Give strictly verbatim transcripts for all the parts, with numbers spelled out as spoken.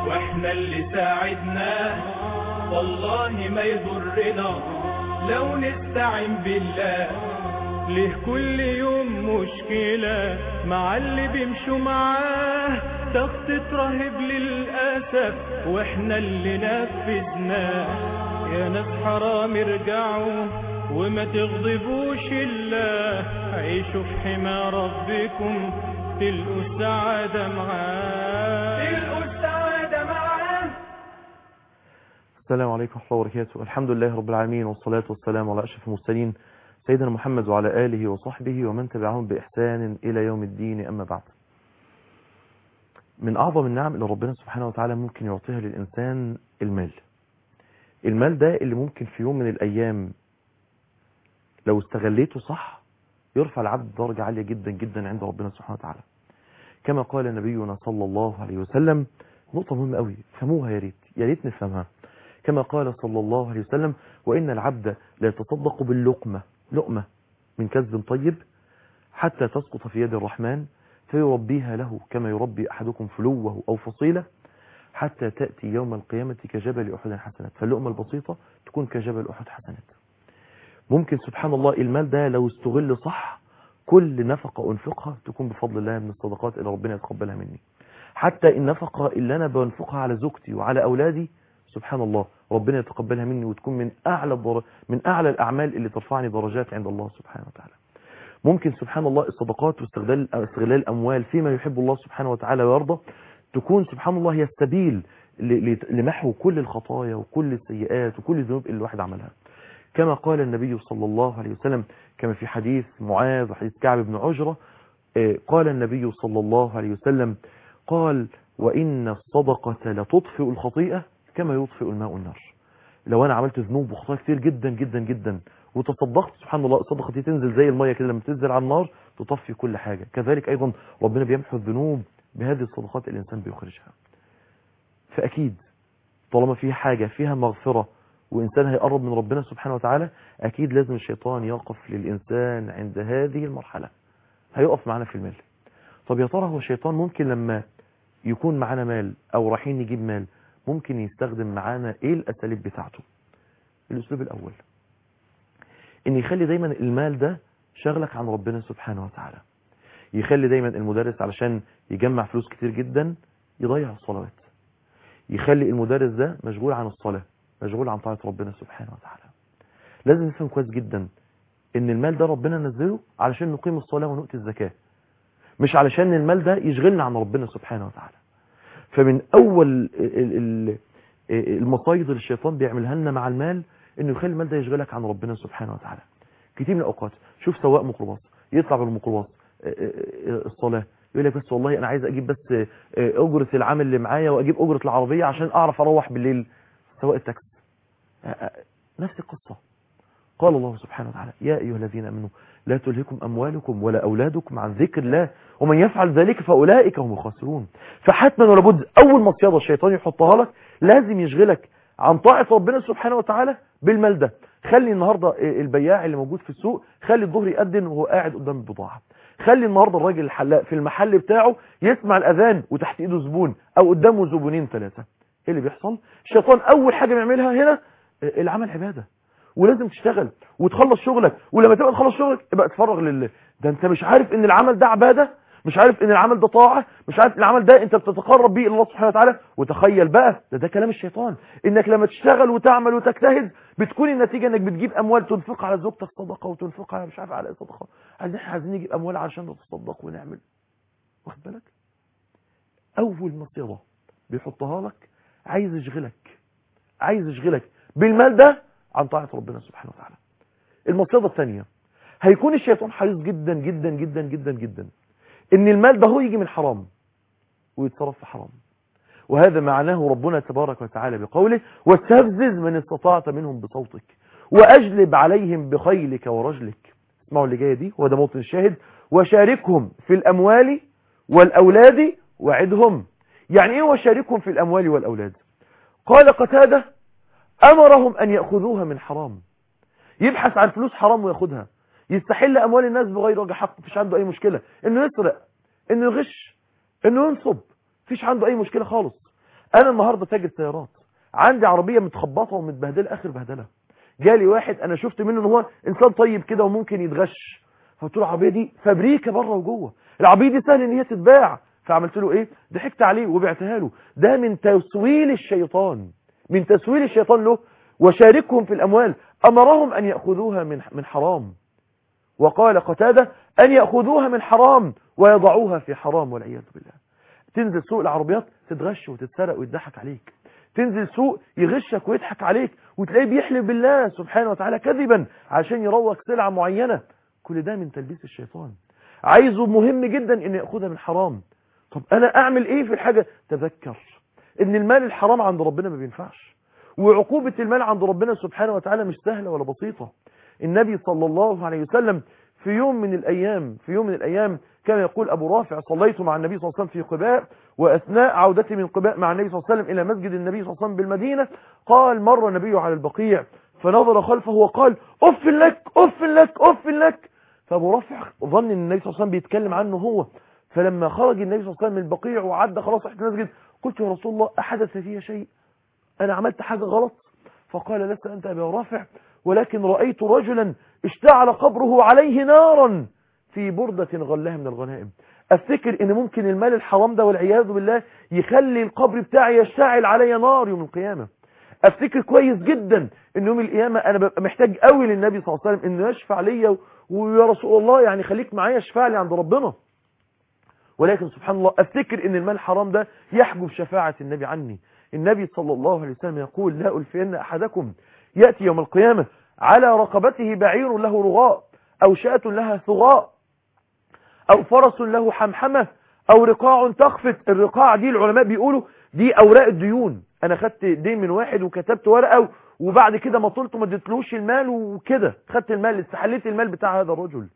واحنا اللي ساعدناه والله ما يضرنا لو نستعين بالله. ليه كل يوم مشكلة مع اللي بيمشوا معاه، تخطيط رهيب للأسف واحنا اللي نفذناه. يا ناس حرام ارجعوا وما تغضبوش الله، عيشوا في حمى ربكم تلقوا السعادة معاه، تلقوا السعادة معاه. السلام عليكم ورحمة الله وبركاته. الحمد لله رب العالمين، والصلاة والسلام على أشرف المرسلين سيدنا محمد وعلى آله وصحبه ومن تبعهم بإحسان إلى يوم الدين. أما بعد، من أعظم النعم اللي ربنا سبحانه وتعالى ممكن يعطيها للإنسان المال. المال ده اللي ممكن في يوم من الأيام لو استغليته صح يرفع العبد درجة عالية جدا جدا عند ربنا سبحانه وتعالى، كما قال نبينا صلى الله عليه وسلم. نقطة مهمة قوي، فهموها يا ريت يا ريت نفهمها. كما قال صلى الله عليه وسلم: وإن العبد لا يتصدق باللقمة، لقمة من كسب طيب، حتى تسقط في يد الرحمن فيربيها له كما يربي أحدكم فلوه أو فصيلة، حتى تأتي يوم القيامة كجبل أحد حسنات. فاللقمة البسيطة تكون كجبل أحد حسنات. ممكن سبحان الله المال ده لو استغل صح، كل نفقة أنفقها تكون بفضل الله من الصدقات اللي ربنا يتقبلها مني. حتى النفقة اللي أنا بنفقها على زوجتي وعلى أولادي سبحان الله ربنا يتقبلها مني، وتكون من أعلى الدر... من أعلى الأعمال اللي ترفعني درجات عند الله سبحانه وتعالى. ممكن سبحان الله الصدقات واستغلال استغلال الأموال فيما يحب الله سبحانه وتعالى ويرضى تكون سبحان الله هي السبيل ل... لمحو كل الخطايا وكل السيئات وكل الذنوب اللي الواحد عملها. كما قال النبي صلى الله عليه وسلم، كما في حديث معاذ وحديث كعب بن عجرة، قال النبي صلى الله عليه وسلم قال: وإن الصدقة لتطفئ الخطيئة كما يطفئ الماء النار. لو أنا عملت ذنوب وخطايا كتير جدا جدا جدا وتصدقت سبحان الله الصدقة دي تنزل زي المية كده، لما تنزل على النار تطفي كل حاجة. كذلك أيضا ربنا بيمحو الذنوب بهذه الصدقات اللي الإنسان بيخرجها. فأكيد طالما في حاجة فيها مغفرة وإنسان هيقرب من ربنا سبحانه وتعالى، أكيد لازم الشيطان يقف للإنسان عند هذه المرحلة، هيقف معنا في المال. طب يا ترى هو الشيطان ممكن لما يكون معنا مال أو رايحين نجيب مال ممكن يستخدم معانا إيه الأساليب بتاعته؟ الأسلوب الأول إن يخلي دايما المال ده شغلك عن ربنا سبحانه وتعالى. يخلي دايما المدرس علشان يجمع فلوس كتير جدا يضيع الصلوات. يخلي المدرس ده مشغول عن الصلاة، مشغول عن طاعة ربنا سبحانه وتعالى. لازم نفهم كويس جدا ان المال ده ربنا نزله علشان نقيم الصلاة ونؤتي الزكاة، مش علشان المال ده يشغلنا عن ربنا سبحانه وتعالى. فمن اول المصايد اللي الشيطان بيعملها لنا مع المال انه يخلي المال ده يشغلك عن ربنا سبحانه وتعالى. كتير من الاوقات شوف سواق ميكروباص يطلع بالميكروباص الصلاة يقول لك بس والله انا عايز اجيب بس اجرة العامل اللي معايا واجيب اجرة العربية عشان اعرف اروح بالليل. سواق التاكسي نفس القصة. قال الله سبحانه وتعالى: يا أيها الذين آمنوا لا تلهكم أموالكم ولا أولادكم عن ذكر الله ومن يفعل ذلك فأولئك هم الخاسرون. فحتما ولابد أول مصيدة الشيطان يحطها لك لازم يشغلك عن طاعة ربنا سبحانه وتعالى بالمال ده. خلي النهاردة البياع اللي موجود في السوق خلي الظهر يأذن وهو قاعد قدام البضاعة. خلي النهاردة الراجل الحلاق في المحل بتاعه يسمع الأذان وتحت إيده زبون أو قدامه زبونين ثلاثة. إيه اللي بيحصل؟ الشيطان أول حاجة بيعملها هنا العمل عبادة، ولازم تشتغل وتخلص شغلك، ولما تبقى تخلص شغلك ابقى تفرغ لله. ده انت مش عارف ان العمل ده عبادة، مش عارف ان العمل ده طاعة، مش عارف ان العمل ده انت بتتقرب بيه الى الله سبحانه وتعالى. وتخيل بقى ده ده كلام الشيطان، انك لما تشتغل وتعمل وتجتهد بتكون النتيجة انك بتجيب اموال تنفق على زوجتك صدقة وتنفق على مش عارف على ايه صدقة. عايزين عايزين نجيب اموال عشان نتصدق ونعمل. واخد بالك؟ اول مصيرة بيحطها لك عايز يشغلك عايز يشغلك بالمال ده عن طاعة ربنا سبحانه وتعالى. المصيدة الثانية هيكون الشيطان حريص جدا جدا جدا جدا جدا ان المال ده هو يجي من حرام ويتصرف في حرام. وهذا معناه ربنا تبارك وتعالى بقوله: واستفزز من استطعت منهم بصوتك واجلب عليهم بخيلك ورجلك. اسمعوا اللي جايه دي، هو ده موطن الشاهد: وشاركهم في الاموال والاولاد وعدهم. يعني ايه وشاركهم في الاموال والاولاد؟ قال قتادة: امرهم ان ياخذوها من حرام. يبحث عن فلوس حرام وياخدها، يستحل اموال الناس بغير وجه حق، مفيش عنده اي مشكلة انه يسرق، انه يغش، انه ينصب، مفيش عنده اي مشكلة خالص. انا النهاردة تاجر سيارات، عندي عربية متخبطة ومتبهدلة اخر بهدلة، جالي واحد انا شفت منه ان هو انسان طيب كده وممكن يتغش، فقلت له العربية دي فابريكا بره وجوه، العربية دي سهل ان هي تتباع، فعملت له ايه؟ ضحكت عليه وبعتها له. ده من تسويل الشيطان، من تسويل الشيطان له. وشاركهم في الاموال، امرهم ان ياخذوها من من حرام، وقال قتادة ان ياخذوها من حرام ويضعوها في حرام والعياذ بالله. تنزل سوق العربيات تتغش وتتسرق ويضحك عليك، تنزل سوق يغشك ويضحك عليك وتلاقيه بيحلف بالله سبحانه وتعالى كذبا عشان يروج سلعة معينة. كل ده من تلبيس الشيطان. عايزه مهم جدا ان ياخذها من حرام. طب انا اعمل ايه في الحاجة؟ تذكر ان المال الحرام عند ربنا ما بينفعش، وعقوبة المال عند ربنا سبحانه وتعالى مش سهلة ولا بسيطة. النبي صلى الله عليه وسلم في يوم من الأيام في يوم من الأيام كان يقول أبو رافع: صليت مع النبي صلى الله عليه وسلم في قباء، وأثناء عودتي من قباء مع النبي صلى الله عليه وسلم إلى مسجد النبي صلى الله عليه وسلم بالمدينة، قال: مر النبي على البقيع فنظر خلفه وقال: أف لك أف لك أف لك. فأبو رافع ظن أن النبي صلى الله عليه وسلم بيتكلم عنه هو. فلما خرج النبي صلى الله عليه وسلم من البقيع وعدى خلاص تحت المسجد، قلت: يا رسول الله، أحدث فيها شيء؟ أنا عملت حاجة غلط؟ فقال: لست أنت أبي رافع، ولكن رأيت رجلا اشتعل قبره عليه نارا في بردة غلها من الغنائم. افتكر ان ممكن المال الحرام ده والعياذ بالله يخلي القبر بتاعي يشتعل علي نار يوم القيامة. افتكر كويس جدا ان يوم القيامة انا ببقى محتاج قوي للنبي صلى الله عليه وسلم انه يشفع لي، ويا رسول الله يعني خليك معايا اشفع لي عند ربنا. ولكن سبحان الله افتكر ان المال الحرام ده يحجب شفاعة النبي عني. النبي صلى الله عليه وسلم يقول: لا ألفين أحدكم يأتي يوم القيامة على رقبته بعير له رغاء، أو شاة لها ثغاء، أو فرس له حمحمة، أو رقاع تخفت. الرقاع دي العلماء بيقولوا دي أوراق الديون، أنا خدت دين من واحد وكتبت ورقة وبعد كده ما طلت وما اديتلوش المال وكده خدت المال، استحليت المال بتاع هذا الرجل.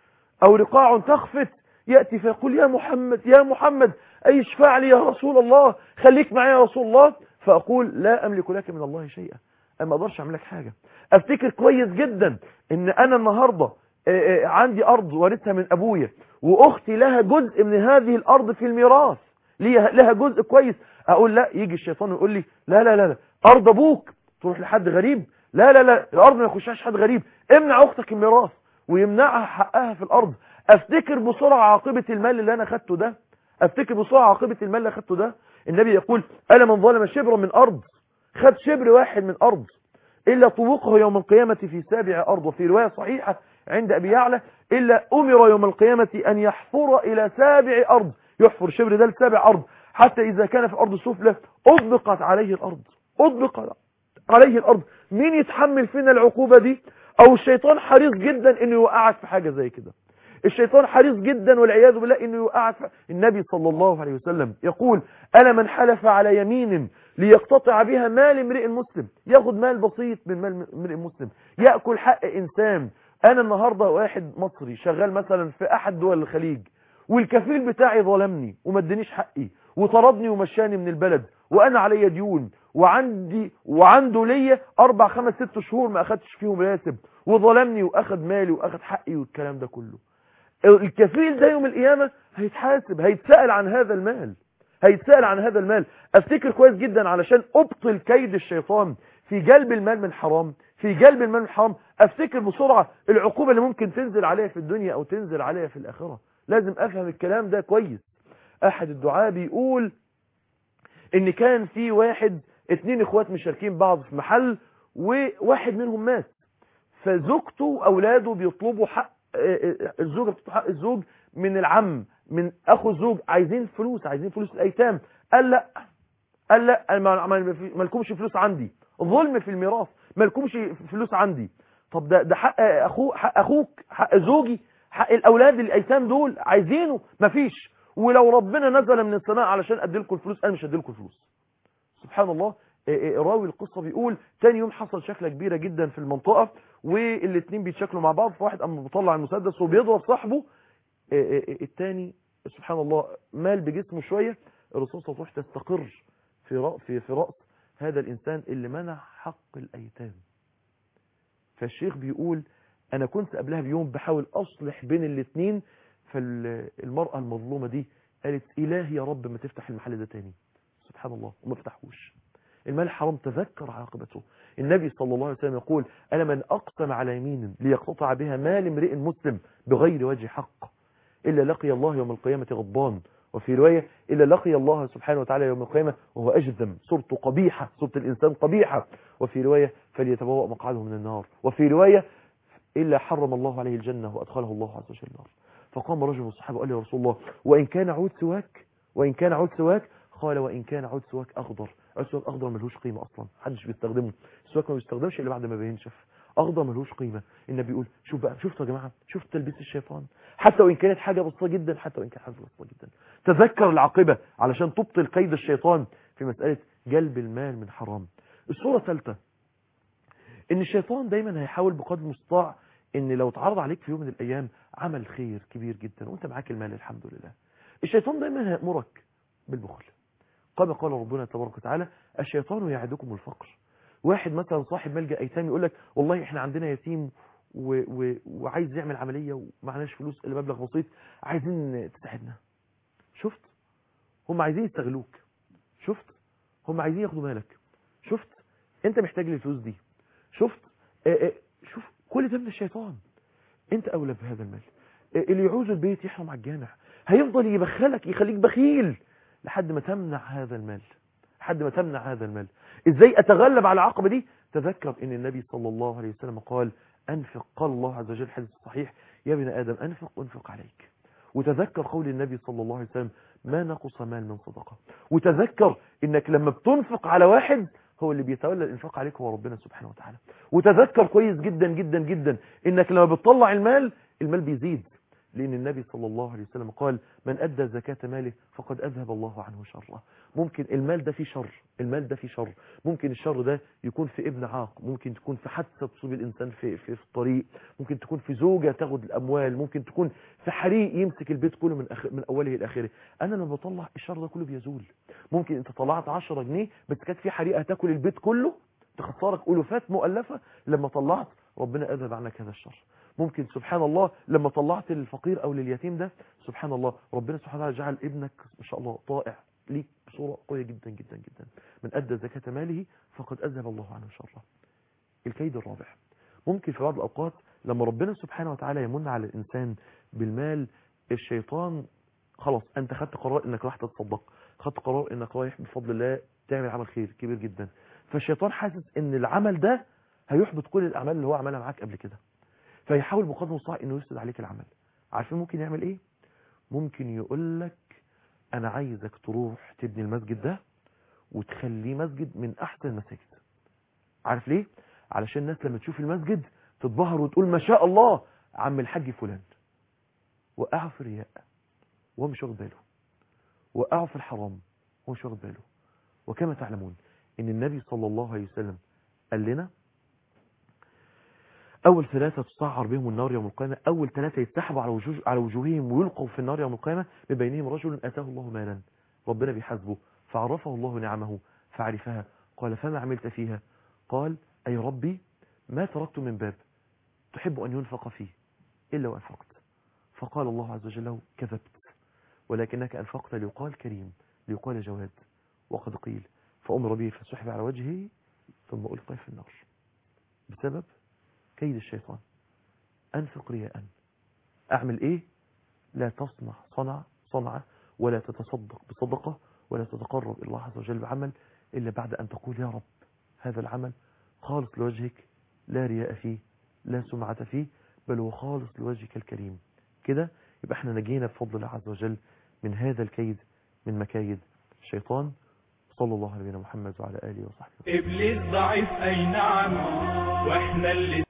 أو رقاع تخفت، يأتي فيقول: يا محمد يا محمد أي اشفع لي يا رسول الله، خليك معي يا رسول الله. فأقول: لا أملك لك من الله شيئا، أنا ما أقدرش أعمل لك حاجة. أفتكر كويس جدا إن أنا النهاردة عندي أرض وارثها من أبويا، وأختي لها جزء من هذه الأرض في الميراث، لها جزء كويس. أقول: لا. يجي الشيطان ويقول لي: لا لا لا أرض أبوك تروح لحد غريب، لا لا لا الأرض ما يخشهاش حد غريب، امنع أختك الميراث، ويمنعها حقها في الأرض. افتكر بسرعة عاقبة المال اللي انا خدته ده، افتكر بسرعة عاقبة المال اللي خدته ده. النبي يقول: ألا من ظلم شبرا من أرض، خد شبر واحد من أرض، إلا طوقه يوم القيامة في سابع أرض. وفي رواية صحيحة عند أبي يعلى: إلا أمر يوم القيامة أن يحفر إلى سابع أرض، يحفر شبر ده لسابع أرض، حتى إذا كان في أرض سفلى أطبقت عليه الأرض، أطبقت عليه الأرض. مين يتحمل فينا العقوبة دي؟ أو الشيطان حريص جدا إنه يوقعك في حاجة زي كده. الشيطان حريص جدا والعياذ بالله انه يوقعك. النبي صلى الله عليه وسلم يقول: ألا من حلف على يمين ليقتطع بها مال امرئ مسلم، ياخد مال بسيط من مال امرئ مسلم، يأكل حق إنسان. أنا النهاردة واحد مصري شغال مثلا في أحد دول الخليج، والكفيل بتاعي ظلمني وما ادانيش حقي وطردني ومشاني من البلد، وأنا علي ديون، وعندي وعنده ليا أربع خمس ست شهور ما أخدتش فيهم راتب، وظلمني وأخد مالي وأخد حقي والكلام ده كله. الكفيل ده يوم القيامة هيتحاسب، هيتسأل عن هذا المال، هيتسأل عن هذا المال. افتكر كويس جدا علشان ابطل كيد الشيطان في جلب المال من حرام، في جلب المال من حرام. افتكر بسرعة العقوبة اللي ممكن تنزل عليها في الدنيا او تنزل عليها في الاخرة. لازم افهم الكلام ده كويس. احد الدعاة بيقول ان كان في واحد اتنين اخوات مشاركين بعض في محل، وواحد منهم مات، فزوجته واولاده بيطلبوا حق الزوجة بتطلب حق الزوج من العم، من اخو الزوج، عايزين فلوس، عايزين فلوس الايتام. قال لا، قال لا ما لكمش فلوس عندي، ظلم في الميراث، ما لكمش فلوس عندي. طب ده ده حق اخوك، حق اخوك، حق زوجي، حق الاولاد الايتام دول عايزينه، مفيش. ولو ربنا نزل من السماء علشان ادي لكم الفلوس انا مش هدي لكم الفلوس. سبحان الله. راوي القصة بيقول تاني يوم حصل شكلة كبيرة جدا في المنطقة، والاثنين بيتشكلوا مع بعض، فواحد اما بيطلع المسدس وبيضرب صاحبه، التاني سبحان الله مال بجسمه شوية، الرصاصة تروح تستقر في رأس في في رأس هذا الإنسان اللي منع حق الأيتام. فالشيخ بيقول أنا كنت قبلها بيوم بحاول أصلح بين الاثنين، فالمرأة المظلومة دي قالت: إلهي يا رب ما تفتح المحل ده تاني. سبحان الله وما فتحوش. المال حرام، تذكر عاقبته. النبي صلى الله عليه وسلم يقول ألا من أقسم على يمين ليقتطع بها مال امرئ مسلم بغير وجه حق إلا لقي الله يوم القيامة غضبان. وفي رواية إلا لقي الله سبحانه وتعالى يوم القيامة وهو أجذم، صورته قبيحة، صورة الإنسان قبيحة. وفي رواية فليتبوأ مقعده من النار. وفي رواية إلا حرم الله عليه الجنة وأدخله الله عز وجل النار. فقام رجل من الصحابة وقال يا رسول الله وإن كان عود سواك، وإن كان عود سواك، قال وإن كان عود سواك أخضر. عود سواك أخضر ملهوش قيمة أصلا، محدش بيستخدمه. السواك ما بيستخدمش إلا بعد ما بينشف، أخضر ملهوش قيمة. النبي يقول شوف بقى، شفتوا يا جماعة، شفت تلبيس الشيطان، حتى وإن كانت حاجة بسيطة جدا، حتى وإن كانت حاجة بسيطة جدا. تذكر العاقبة علشان تبطل كيد الشيطان في مسألة جلب المال من حرام. الصورة الثالثة إن الشيطان دايما هيحاول بقدر المستطاع إن لو اتعرض عليك في يوم من الأيام عمل خير كبير جدا وأنت معاك المال الحمد لله، الشيطان دايما هيأمرك بالبخل. كما قال ربنا تبارك وتعالى الشيطان يعدكم الفقر. واحد مثلا صاحب ملجأ أيتام يقول لك والله إحنا عندنا يتيم و... و... وعايز يعمل عملية ومعناش فلوس إلا مبلغ بسيط، عايزين تساعدنا. شفت هم عايزين يستغلوك، شفت هم عايزين ياخدوا مالك، شفت أنت محتاج للفلوس دي، شفت آه آه شوف كل ده من الشيطان. أنت أولى بهذا المال. آه اللي يعوز البيت يحرم على الجامع، هيفضل يبخلك يخليك بخيل لحد ما تمنع هذا المال، لحد ما تمنع هذا المال. ازاي اتغلب على العقبة دي؟ تذكر ان النبي صلى الله عليه وسلم قال انفق، قال الله عز وجل الحديث الصحيح يا ابن ادم انفق انفق عليك. وتذكر قول النبي صلى الله عليه وسلم ما نقص مال من صدقة. وتذكر انك لما بتنفق على واحد هو اللي بيتولى الانفاق عليك هو ربنا سبحانه وتعالى. وتذكر كويس جدا جدا جدا انك لما بتطلع المال المال بيزيد، لأن النبي صلى الله عليه وسلم قال من أدى زكاة ماله فقد أذهب الله عنه شره. ممكن المال ده فيه شر، المال ده فيه شر، ممكن الشر ده يكون في ابن عاق، ممكن تكون في حادثة تصيب الإنسان في, في, في الطريق، ممكن تكون في زوجة تاخد الأموال، ممكن تكون في حريق يمسك البيت كله من, أخ... من أوله إلى آخره. أنا لما بطلع الشر ده كله بيزول. ممكن أنت طلعت عشرة جنيه بس كانت في حريقة هتاكل البيت كله تخسرك ألوفات مؤلفة، لما طلعت ربنا أذهب عنك هذا الشر. ممكن سبحان الله لما طلعت للفقير او لليتيم ده سبحان الله ربنا سبحانه وتعالى جعل ابنك ما شاء الله طائع ليك بصورة قوية جدا جدا جدا. من ادى زكاة ماله فقد اذهب الله عنه شره. الكيد الرابع ممكن في بعض الاوقات لما ربنا سبحانه وتعالى يمن على الانسان بالمال، الشيطان خلاص انت خدت قرار انك راح تتصدق، خدت قرار انك رايح بفضل الله تعمل عمل خير كبير جدا، فالشيطان حاسس ان العمل ده هيحبط كل الاعمال اللي هو عملها معاك قبل كده، فيحاول بقدر المستطاع انه يفسد عليك العمل. عارفين ممكن يعمل ايه؟ ممكن يقول لك انا عايزك تروح تبني المسجد ده وتخليه مسجد من احسن المساجد. عارف ليه؟ علشان الناس لما تشوف المسجد تتبهر وتقول ما شاء الله عم الحاج فلان. وقعوا في الرياء وهو مش واخد باله، وقعوا في الحرام وهو مش واخد باله. وكما تعلمون ان النبي صلى الله عليه وسلم قال لنا أول ثلاثة تسعر بهم النار يوم القيامة، أول ثلاثة يتسحبوا على وجوه على وجوههم ويلقوا في النار يوم القيامة، من بينهم رجل آتاه الله مالا، ربنا بيحاسبه فعرفه الله نعمه فعرفها، قال فما عملت فيها؟ قال أي ربي ما تركت من باب تحب أن ينفق فيه إلا وأنفقت. فقال الله عز وجل له كذبت ولكنك أنفقت ليقال كريم ليقال جواد، وقد قيل فأمر به فسحب على وجهه ثم ألقي في النار بسبب كيد الشيطان. أنفق رياء، أعمل إيه؟ لا تصنع صنع صنعة ولا تتصدق بصدقة ولا تتقرب إلى الله عز وجل بعمل إلا بعد أن تقول يا رب هذا العمل خالص لوجهك لا رياء فيه لا سمعة فيه بل هو خالص لوجهك الكريم. كده يبقى احنا نجينا بفضل الله عز وجل من هذا الكيد من مكايد الشيطان. صلى الله على نبينا محمد وعلى آله وصحبه. إبليس ضعيف أي نعم، وإحنا اللي